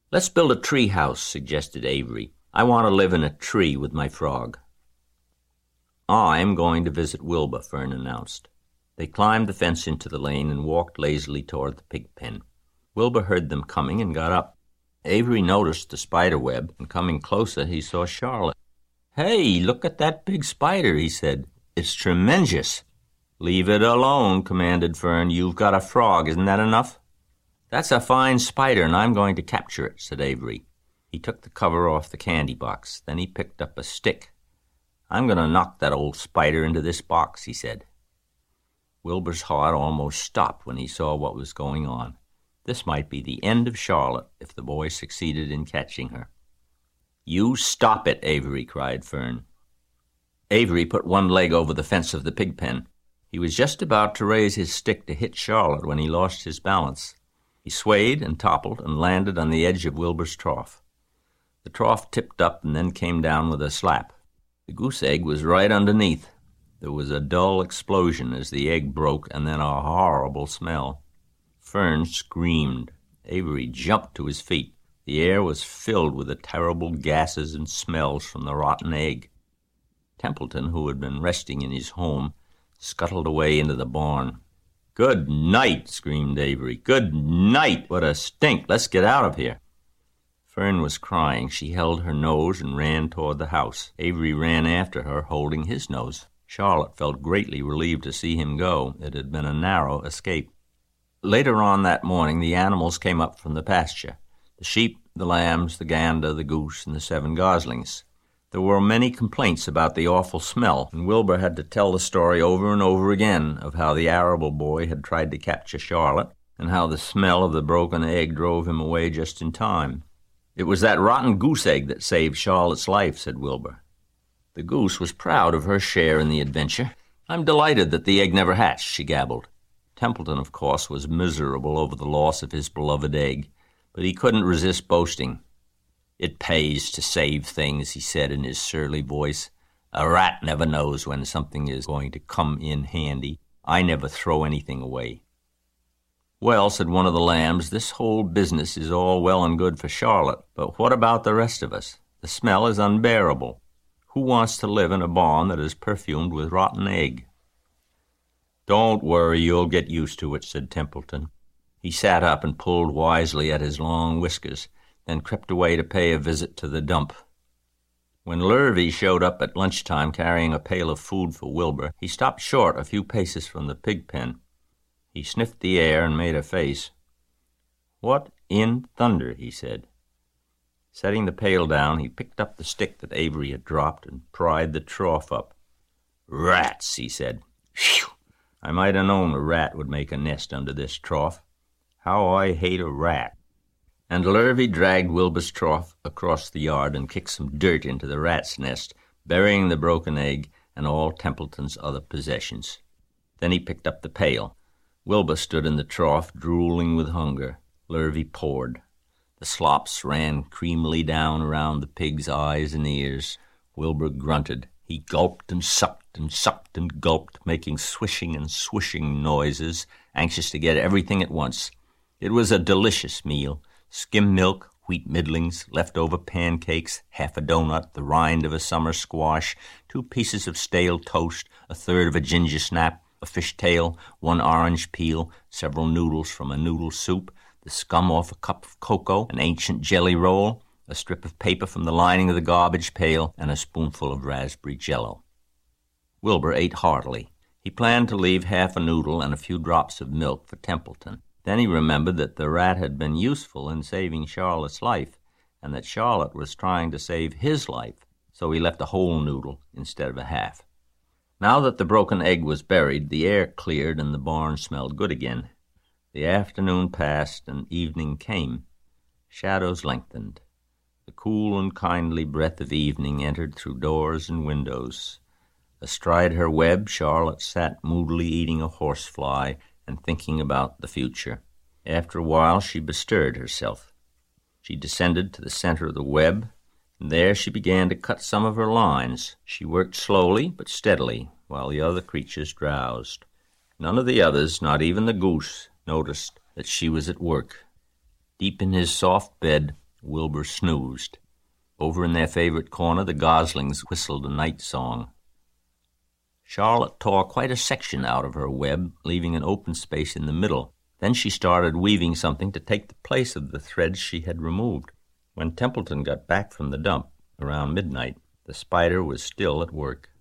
"Let's build a tree house," suggested Avery. "I want to live in a tree with my frog." "I'm going to visit Wilbur," Fern announced. They climbed the fence into the lane and walked lazily toward the pig pen. Wilbur heard them coming and got up. Avery noticed the spider web, and coming closer he saw Charlotte. "Hey, look at that big spider," he said. "It's tremendous." "Leave it alone," commanded Fern. "You've got a frog, isn't that enough?" "That's a fine spider, and I'm going to capture it," said Avery. He took the cover off the candy box. Then he picked up a stick. "I'm going to knock that old spider into this box," he said. Wilbur's heart almost stopped when he saw what was going on. This might be the end of Charlotte if the boy succeeded in catching her. "You stop it," Avery cried Fern. Avery put one leg over the fence of the pig pen. He was just about to raise his stick to hit Charlotte when he lost his balance. He swayed and toppled and landed on the edge of Wilbur's trough. The trough tipped up and then came down with a slap. The goose egg was right underneath. There was a dull explosion as the egg broke and then a horrible smell. Fern screamed. Avery jumped to his feet. The air was filled with the terrible gases and smells from the rotten egg. Templeton, who had been resting in his home, scuttled away into the barn. "Good night," screamed Avery. "Good night. What a stink. Let's get out of here." Fern was crying. She held her nose and ran toward the house. Avery ran after her, holding his nose. Charlotte felt greatly relieved to see him go. It had been a narrow escape. Later on that morning, the animals came up from the pasture. The sheep, the lambs, the gander, the goose, and the 7 goslings. There were many complaints about the awful smell, and Wilbur had to tell the story over and over again of how the arable boy had tried to capture Charlotte, and how the smell of the broken egg drove him away just in time. "It was that rotten goose egg that saved Charlotte's life," said Wilbur. The goose was proud of her share in the adventure. "I'm delighted that the egg never hatched," she gabbled. Templeton, of course, was miserable over the loss of his beloved egg, but he couldn't resist boasting. "It pays to save things," he said in his surly voice. "A rat never knows when something is going to come in handy. I never throw anything away." "Well," said one of the lambs, "this whole business is all well and good for Charlotte, but what about the rest of us? The smell is unbearable. Who wants to live in a barn that is perfumed with rotten egg?" "Don't worry, you'll get used to it," said Templeton. He sat up and pulled wisely at his long whiskers, then crept away to pay a visit to the dump. When Lurvy showed up at lunchtime carrying a pail of food for Wilbur, he stopped short a few paces from the pig pen. He sniffed the air and made a face. "What in thunder?" he said. Setting the pail down, he picked up the stick that Avery had dropped and pried the trough up. "Rats," he said. "Phew! I might have known a rat would make a nest under this trough. How I hate a rat." And Lurvy dragged Wilbur's trough across the yard and kicked some dirt into the rat's nest, burying the broken egg and all Templeton's other possessions. Then he picked up the pail. Wilbur stood in the trough, drooling with hunger. Lurvy poured. The slops ran creamily down around the pig's eyes and ears. Wilbur grunted. He gulped and sucked and gulped, making swishing and swishing noises, anxious to get everything at once. It was a delicious meal. Skim milk, wheat middlings, leftover pancakes, half a donut, the rind of a summer squash, 2 pieces of stale toast, a third of a ginger snap, a fish tail, 1 orange peel, several noodles from a noodle soup, the scum off a cup of cocoa, an ancient jelly roll, a strip of paper from the lining of the garbage pail, and a spoonful of raspberry jello. Wilbur ate heartily. He planned to leave half a noodle and a few drops of milk for Templeton. Then he remembered that the rat had been useful in saving Charlotte's life, and that Charlotte was trying to save his life, so he left a whole noodle instead of a half. Now that the broken egg was buried, the air cleared and the barn smelled good again. The afternoon passed and evening came. Shadows lengthened. The cool and kindly breath of evening entered through doors and windows. Astride her web, Charlotte sat moodily eating a horsefly and thinking about the future. After a while, she bestirred herself. She descended to the center of the web, and there she began to cut some of her lines. She worked slowly but steadily, while the other creatures drowsed. None of the others, not even the goose, noticed that she was at work. Deep in his soft bed, Wilbur snoozed. Over in their favorite corner, the goslings whistled a night song. Charlotte tore quite a section out of her web, leaving an open space in the middle. Then she started weaving something to take the place of the threads she had removed. When Templeton got back from the dump, around midnight, the spider was still at work.